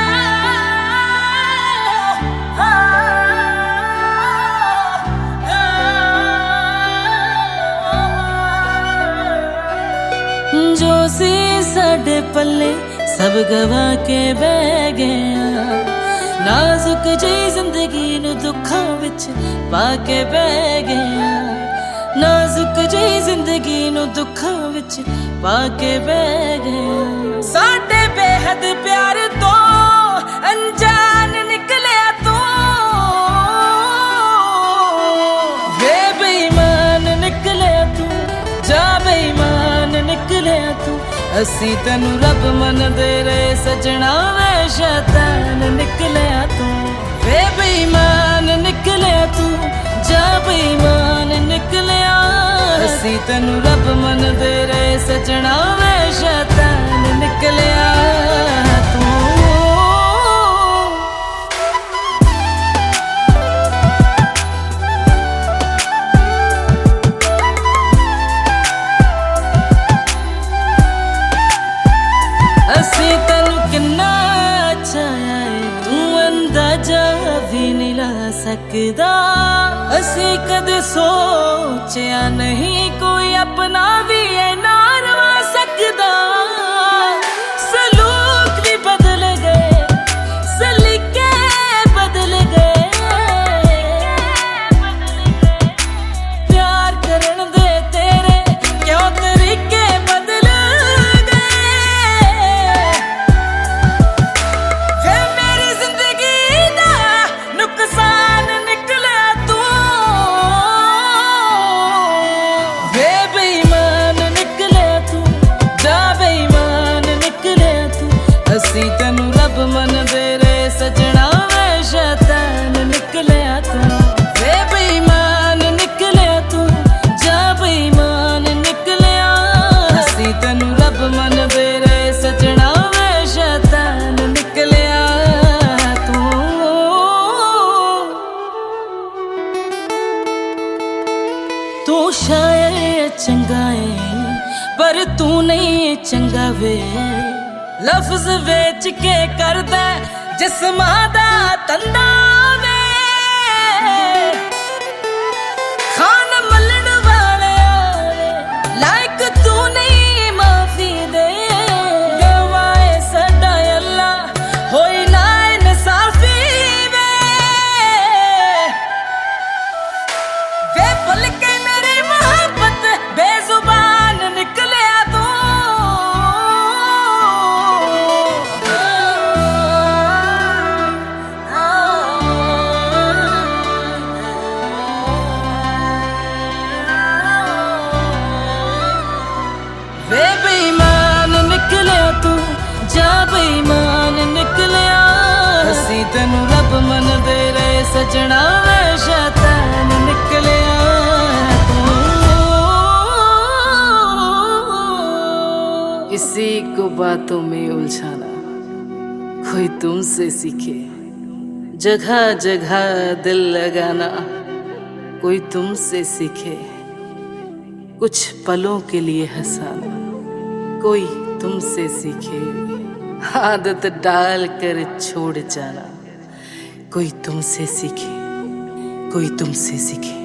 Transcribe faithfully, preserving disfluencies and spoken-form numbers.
जो सी साडे पल्ले सब गवा के बह गया, नाजुक जी जिंदगी नू दुखां विच पाके बह गया, नाजुक जी जिंदगी नू दुखां विच पाके बह गया। साडे बेहद प्यार तो अनजान निकलिया तू, वे बेईमान निकलिया तू, जा बेईमान निकलिया तू। असी तेनू रब मनदे रहे सजना, वे शैतान निकलिया तू, वे बेईमान निकलिया तू, जा बेईमान निकलिया। असी तेनू रब मनदे रहे सजना, वे शैतान निकलिया तू। असी तेनू किन्ना चाहया है, तू अंदाजा भी नहीं ला सकदा। असी कदे सोचिया नहीं कोई अपना भी है ना रवा सकदा। सलूक भी बदल गए, सलीके बदल गए, प्यार करन दे तेरे क्यों तरीके बदल गए। फिर मेरी जिंदगी दा नुकसान निकला तू, वे बेईमान निकले तू, जा बेईमान निकले तू। असी तेनू रब मनदे रहे सजना, वे शैतान निकले तू, वे बेईमान निकले तू, जा बेईमान निकले। असी तेनू रब मनदे रहे सजना, वे शैतान निकले तू। तू शायद चंगा है पर तू नहीं चंगा वे, लफ्ज वेच के करदा जिस्मां दा तंदा वे। खान मलन वाले लाइक तू नहीं माफी दे, गवाए साडा अल्लाह होई ना इंसाफी वे। वे भुल के मेरी मोहब्बत बेजुबान निकलिया तू, वे बेईमान निकलिया तू, जा बेईमान निकलिया। असी तेनू रब मनदे रहे सजना, वे शैतान निकलिया तू। किसी को बातों में उलझाना कोई तुमसे सीखे, जगह जगह दिल लगाना कोई तुमसे सीखे, कुछ पलों के लिए हंसाना कोई तुमसे सीखे, आदत डाल कर छोड़ जाना कोई तुमसे सीखे, कोई तुमसे सीखे।